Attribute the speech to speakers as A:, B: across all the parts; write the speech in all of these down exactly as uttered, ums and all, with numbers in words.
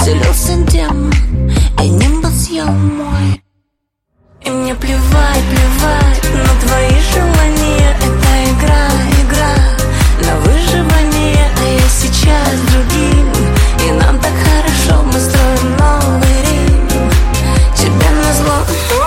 A: вселился демон, и небо съел мой. И мне плевать, плевать на твои желания. Это игра, игра на выживание. А я сейчас с другим, и нам так хорошо. Мы строим новый Рим, тебе назло.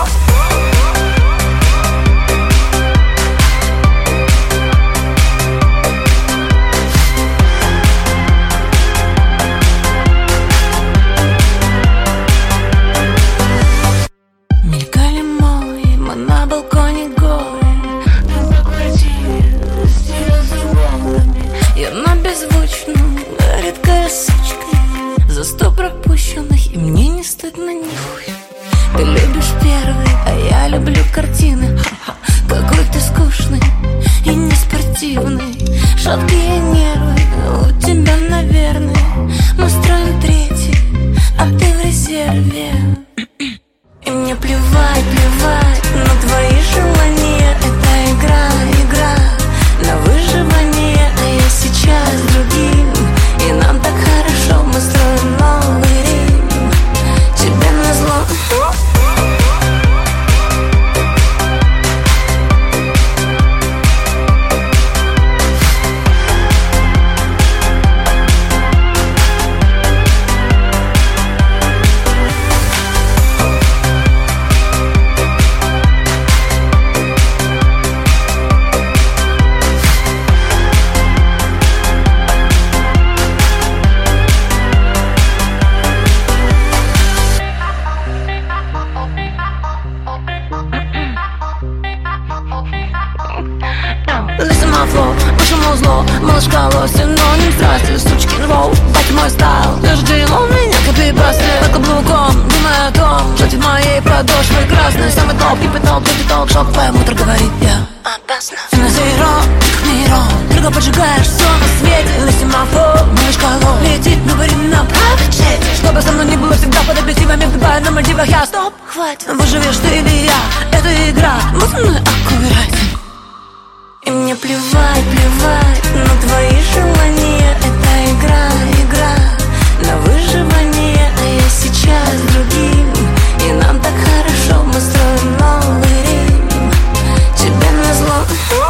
A: Мелькали молнии, мы на балконе голые. Я на беззвучном, редкая сучка. За сто пропущенных, и мне не стыдно нихуя. Ты любишь первый, а я люблю картины. Ха-ха, какой ты скучный и неспортивный. Шаткие нервы у тебя, наверное. Мы строим третий, а ты в резерве. И мне плевать, плевать на твои желания. Это игра, игра на выживание. А я сейчас с другим, и нам так хорошо. Мы строим новый Рим, тебе назло. Listen my flow, почему зло? Малышка лось, синоним страсти, сучкин воу. Так мой стайл, лишь Джейлон меня копипасты. Под каблуком, думая о том, что в моей подошве красной. Самый топ, кипяток, кипяток, шоковая мутр, говорит я опасно. Ты на зеро, нейрон, дорого поджигаешь все на свете. Listen my flow, малышка ло, летит, говорим на private jet. Чтобы со мной не было всегда под объективами, вдыхая на Мальдивах я. Стоп, хватит, выживешь ты или я, это игра, будь со мной аккуратен. И мне плевать, плевать на твои желания. Это игра, игра на выживание. А я сейчас с другим, и нам так хорошо. Мы строим новый Рим, тебе назло.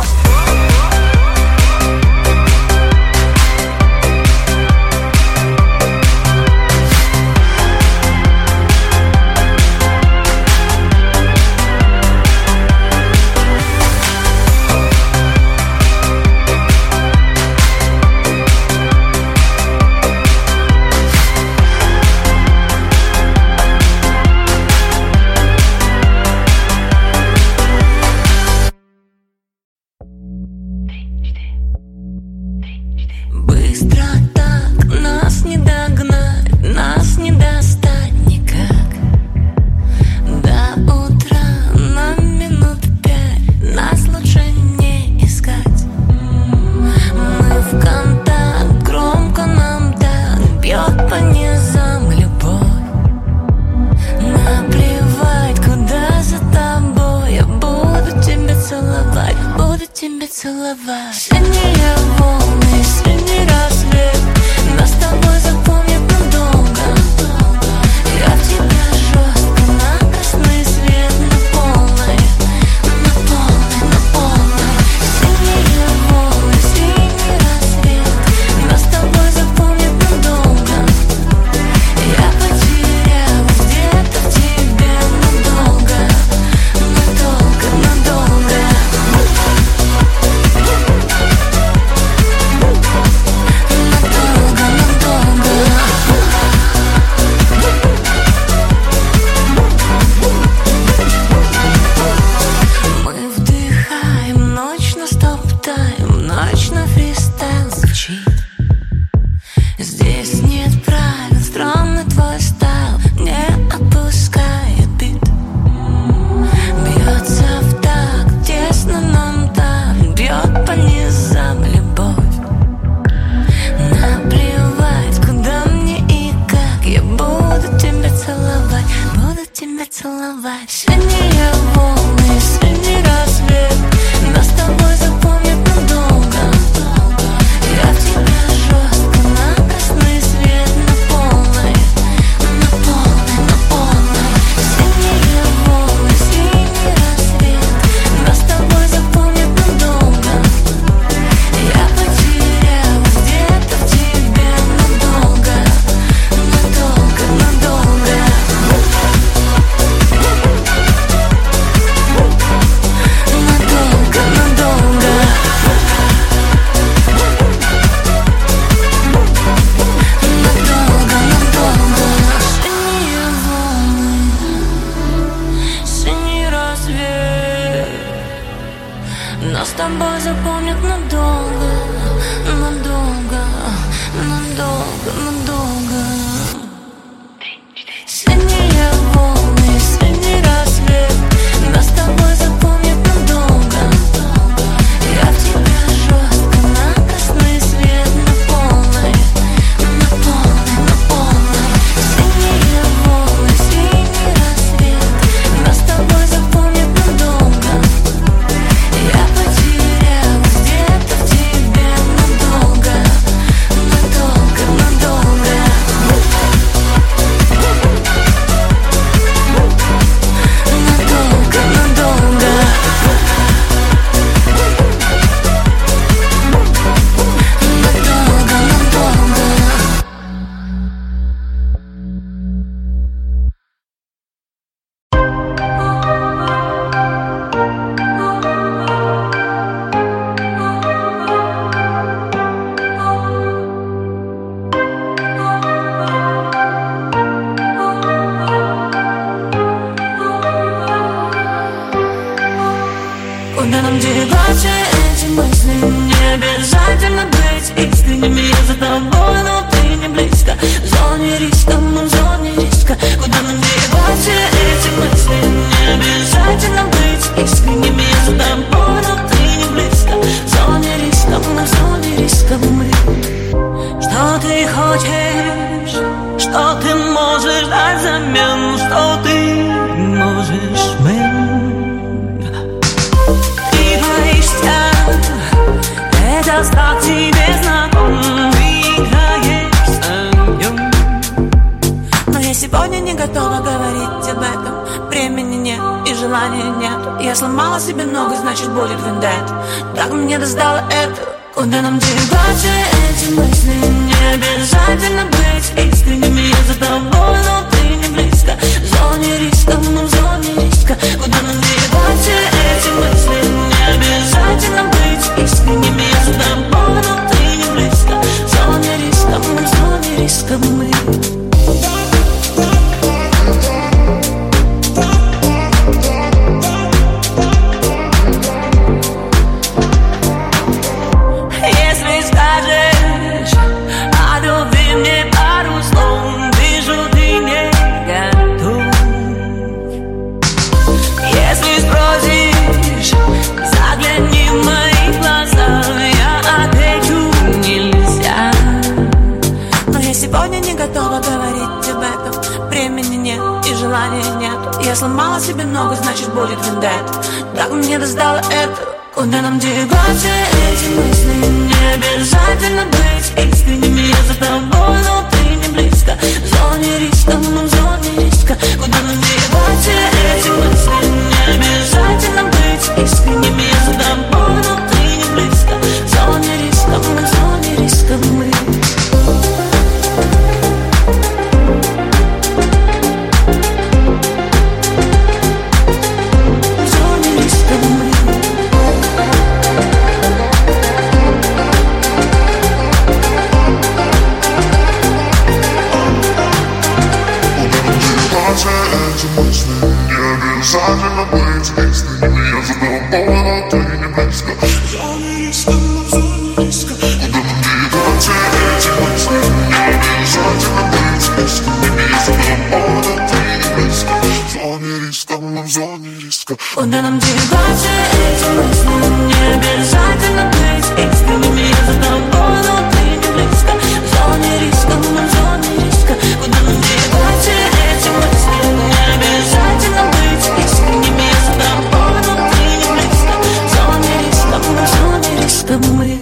A: Быстро так нас не догнать, нас не достать никак. До утра на минут пять, нас лучше не искать. Мы в контакт, громко нам так бьет по низам любовь. Наплевать, куда за тобой, я буду тебя целовать, буду тебя целовать. Синие волны, синий рассвет, нас с тобой запомнят надолго. Я в тебя жестко, на красный свет, на полной, на полной, на полной. Синие волны, синий рассвет, нас с тобой запомнят надолго. Я потерялась где-то в тебе надолго, надолго, надолго. Мы вдыхаем, ночь на стоп-тайм, ночь на фристайл звучит. Здесь нет правил, странный твой стайл не отпускает бит. Бьется в такт, тесно нам так, бьет по низам любовь. Наплевать, куда мне и как, я буду тебя целовать, буду тебя целовать. Синие волны, синий рассвет, нас с тобой запомнят надолго. Я в тебя жестко, на красный свет, на полной, нам деваться эти мысли? Не обязательно быть искренними. Я за тобой, но ты не близко. В зоне риска, мы в зоне риска. Куда нам деваться эти мысли? Не обязательно быть искренними. Я за тобой, но ты не близко. В зоне риска, мы в зоне риска. Мы. Что ты хочешь? Что ты можешь дать взамен? Что ты можешь мне? Ты боишься, это страх тебе знаком. Ты играешь с огнем. Но я сегодня не готова говорить об этом. Времени нет и желания нет. Я сломала себе ногу, значит будет вендетта. Так мне достало это. Куда нам деваться эти мысли? Не обязательно быть искренними. Я за тобой, но ты не близко. В зоне риска, мы в зоне риска. Куда нам деваться эти мысли? Не обязательно быть искренними. Я за тобой, но ты не близко. В зоне риска, мы в зоне риска. Мы. Я сломала себе ногу, значит будет вендетта. Так мне достало это. Куда нам деваться эти мысли? Не обязательно быть искренними. Я за тобой, но ты не близко. В зоне риска, мы в зоне риска. Куда нам деваться эти мысли? Не обязательно быть искренними. Я за тобой, но ты не близко. В зоне риска, мы в зоне риска. Мы.
B: Эти мысли не обязательно быть искренними. Я за тобой, но ты не близко. В зоне риска, мы в зоне риска. Куда нам деваться эти мысли? Не обязательно быть искренними. Я за тобой, но ты не близко. В зоне риска, мы в зоне риска.
A: Куда нам деваться эти мысли? Не обязательно быть искренними. Я за тобой, но ты не близко. В зоне риска, мы в зоне риска. Куда нам деваться эти мысли? Не обязательно быть искренними. Я за тобой, но ты не близко. В зоне риска, мы в зоне риска. Мы.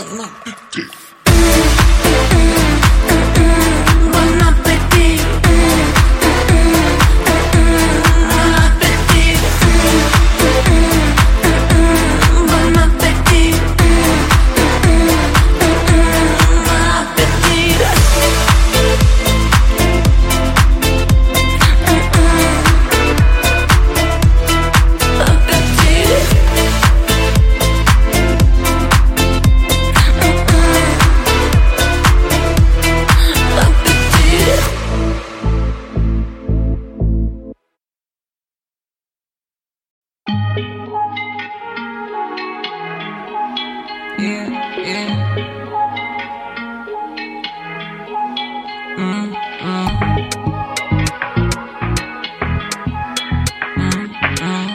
A: Yeah, yeah. Mm, mm. Mm, mm.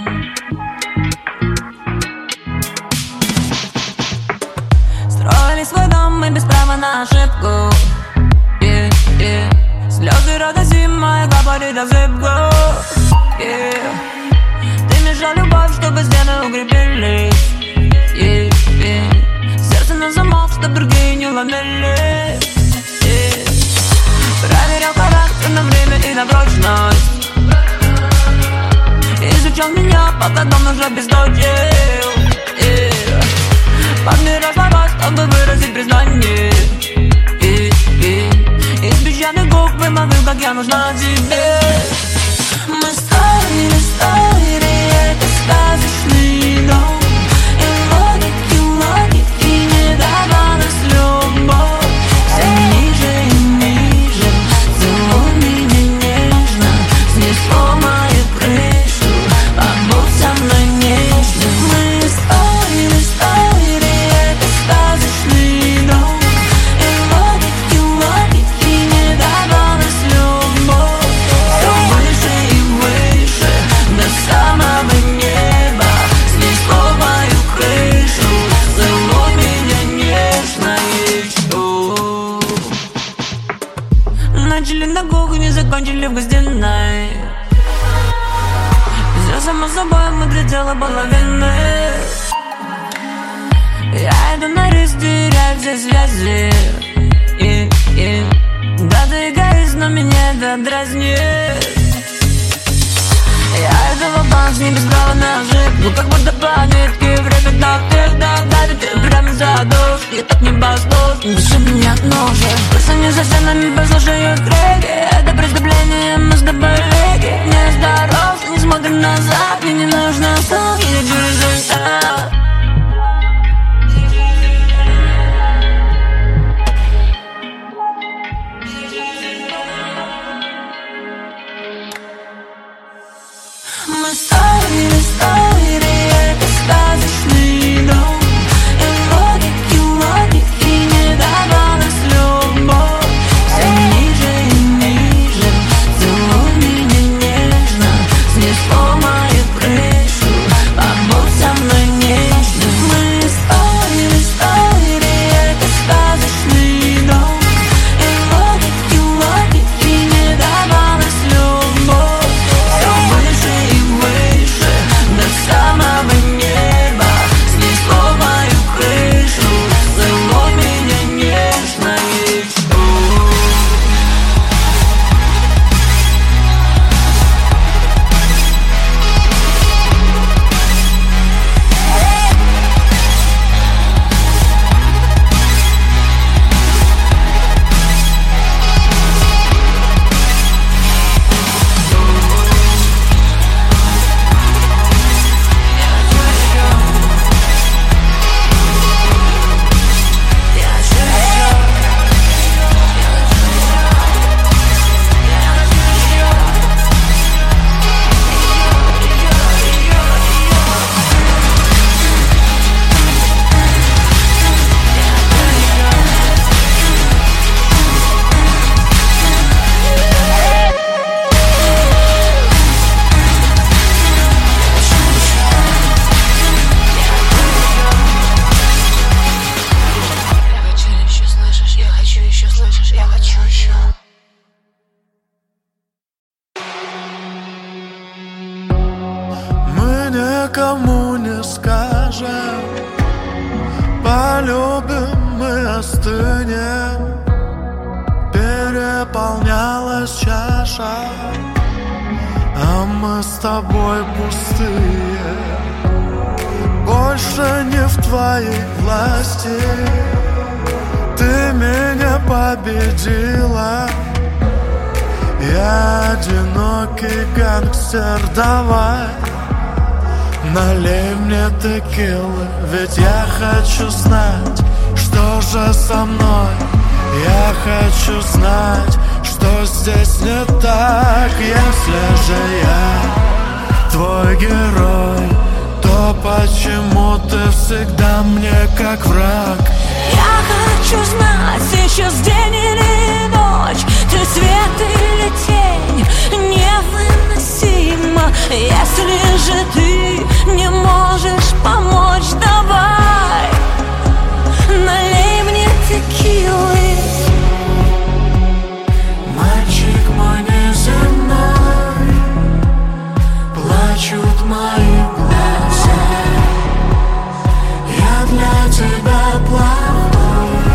A: Строили свой дом мы без права на ошибку. Yeah, yeah. Слезы рода зимой, капали до зыбку. Yeah. Ты мешал любовь, чтобы стены укрепились. Yeah, yeah. Сердце на замок, чтоб другие не ломили. Yeah. Проверял характер на время и на прочность. Изучал меня, пока дом уже обесточил. Yeah. Подбирал слова, чтобы выразить признание. Yeah, yeah. Из песчаных губ вымолвил, как я нужна тебе. Мы строили, строили это сказочный дом. Начали на кухне, закончили в гостиной. Все само собой, мы для тела половины. Я иду на риск, теряю все связи. И, и, да ты эгоист, но меня это дразнит. Я иду в банк, не без права на ошибку. Как будто по нитке, время так, так, так, давит ты прямо за душ. Я так не послушен, дыши меня ножи. Просто не за стенами послушают крики. Это преступление, мы с тобой веки. Неосторожно, не смотрим назад. Мне не нужно сон, я через это. Мы строили, строили это сказочный дом. И логики, логики не давалась любовь. Все ниже и ниже, целуй меня нежно. Снесло мою крышу, побудь со мной нежно. Мы строили, строили это сказочный дом. И логики, логики не давалась любовь. Все выше и выше, до самого неба. Снесло мою крышу, целуй меня нежно и что?
C: Никому не скажем, полюбим остынем, переполнялась чаша, а мы с тобой пустые. Больше не в твоей власти, ты меня победила. Я одинокий гангстер, давай налей мне текилы, ведь я хочу знать, что же со мной. Я хочу знать, что здесь не так. Если же я твой герой, то почему ты всегда мне как враг?
A: Я хочу знать, сейчас день или ночь, ты свет или тень, невыносимо. Если же ты не можешь помочь, давай налей мне текилы.
C: Мальчик мой неземной, плачут мои глаза. Я для тебя плохой,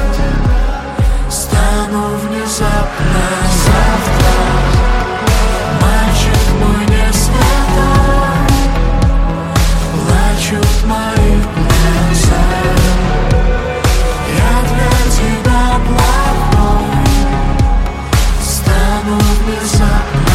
C: стану внезапно завтра. Мальчик мой не святой, плачут мои глаза. Я для тебя плохой, стану внезапно.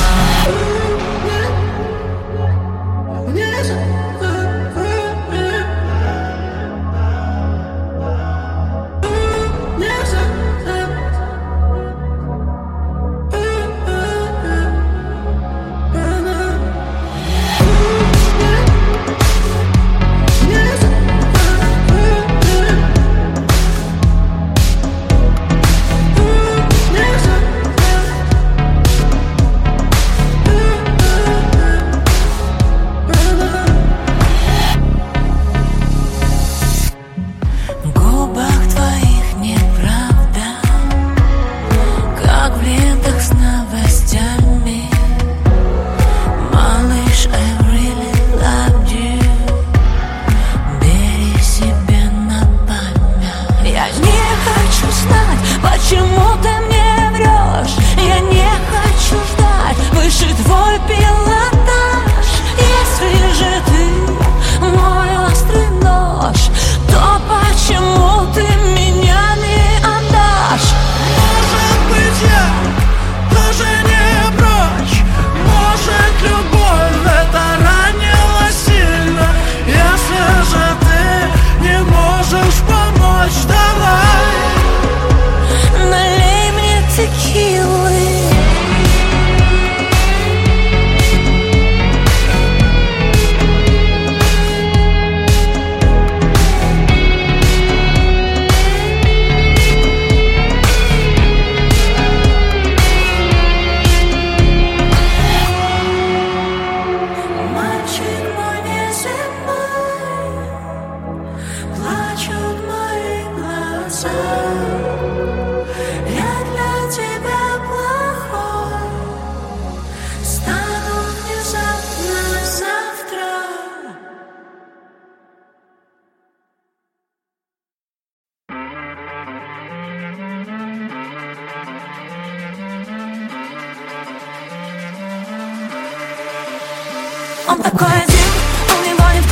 A: Он такой один, он не гонит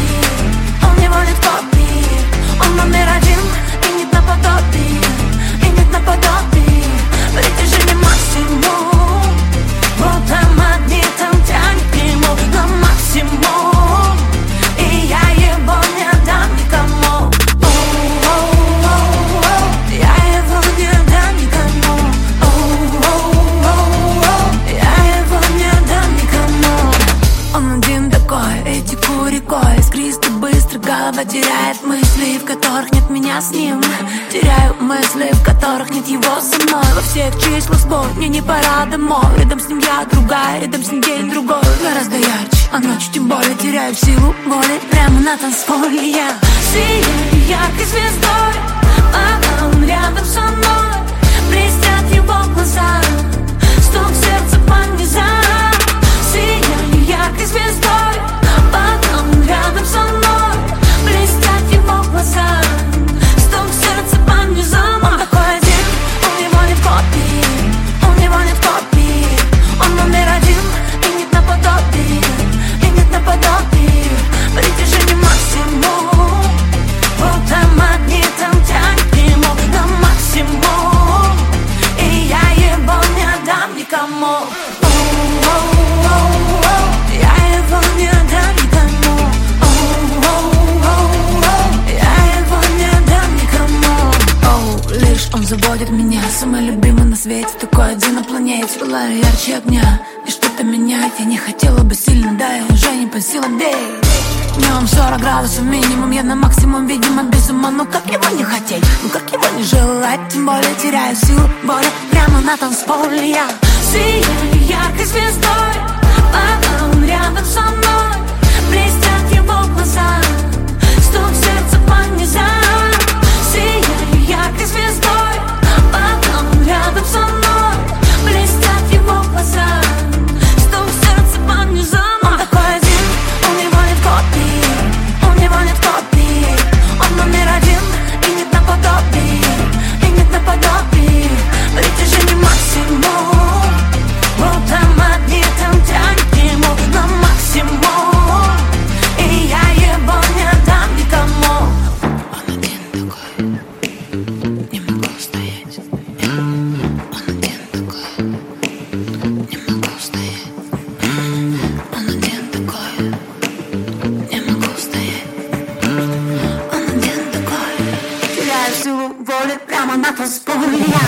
A: копии, он не гонит копии. Он номер один, и нет наподобие, и нет наподобие. Притяжение максимум, будто магнитом тянет к нему на максимум. И я его не дам никому. Я его не дам никому. Я его не дам никому. Он один такой, эти рекой, искристо быстро, голова теряет мысли, в которых нет меня с ним. Теряю мысли, в которых нет его со мной. Во всех числах сбой, мне не пора домой. Рядом с ним я другая, рядом с ним день другой. Гораздо ярче, а ночью тем более теряю силу воли. Прямо на танцполе я сияю яркой звездой, а он рядом со мной. Блестят его глаза, стук сердца по низам. Сияю яркой звездой, потом рядом со мной. Блестят его глаза, стук сердца по низам. Лишь он заводит меня, самый любимый на свете, такой один на планете. Пылаю ярче огня, и что-то меняет. Я не хотела бы сильно, да, я уже не по силам, бей. Днем сорок градусов минимум, я на максимум, видимо, без ума. Ну как его не хотеть, ну как его не желать? Тем более теряю силу, боли прямо на танцполе я сияю яркой звездой, пока он рядом со мной. Блестят его глаза, стук сердца по низам. Сияю яркой звездой, пока он рядом со мной. Блестят его глаза, стук сердца по низам. Он такой один, у него нет копий, у него нет копий. Он номер один, и нет наподобий, и нет наподобий. Притяжение максимум, будто магнитом тянет ему на максимум. И я его не дам никому. Он один такой, не могу стоять. Он один такой, не могу стоять. Он один такой, не могу стоять. Он один такой, теряю силу воли прямо на танцполе я.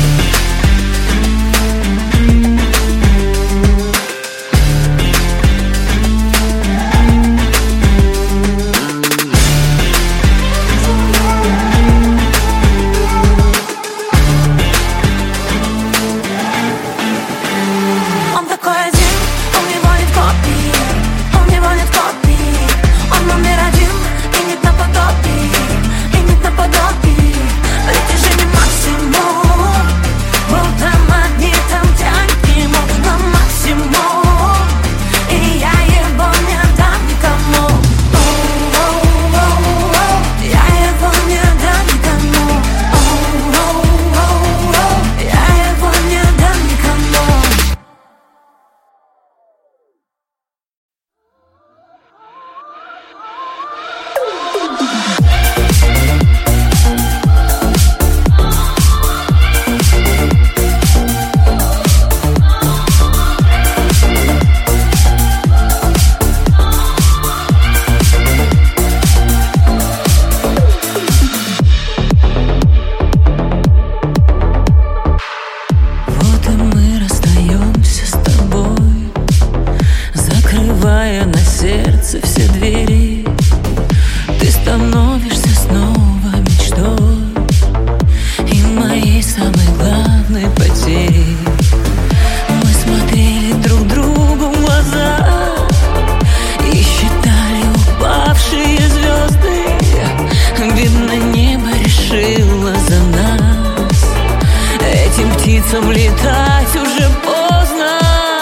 A: Летать уже поздно.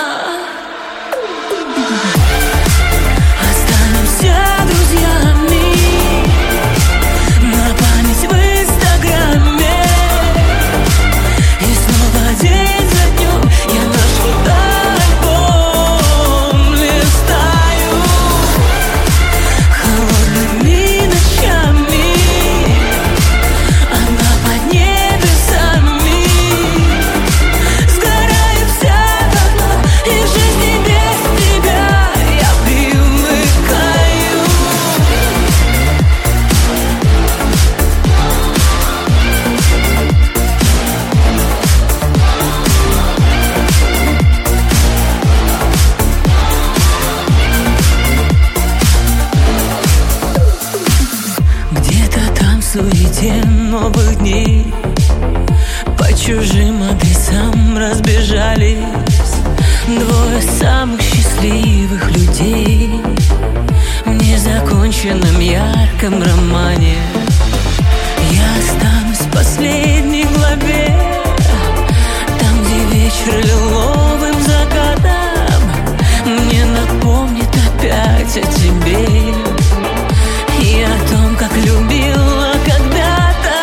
A: Останемся друзьями на память в инстаграме. И снова день за днем я наш фотоальбом листаю холодными ночами. Она под небесами. Суете новых дней по чужим адресам разбежались двое самых счастливых людей в незаконченном ярком романе. Я останусь в последней главе, там, где вечер лиловым закатом мне напомнит опять о тебе и о том, как любила когда-то.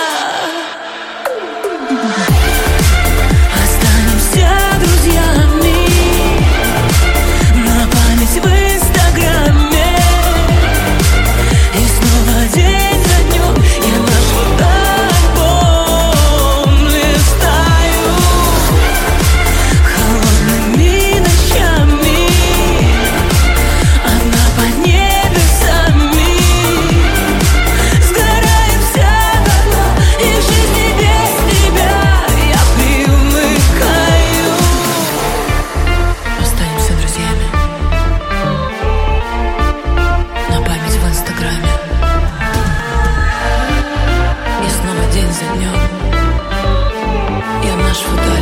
A: Останемся друзьями на память в инстаграме. И снова день за днем наш футляр.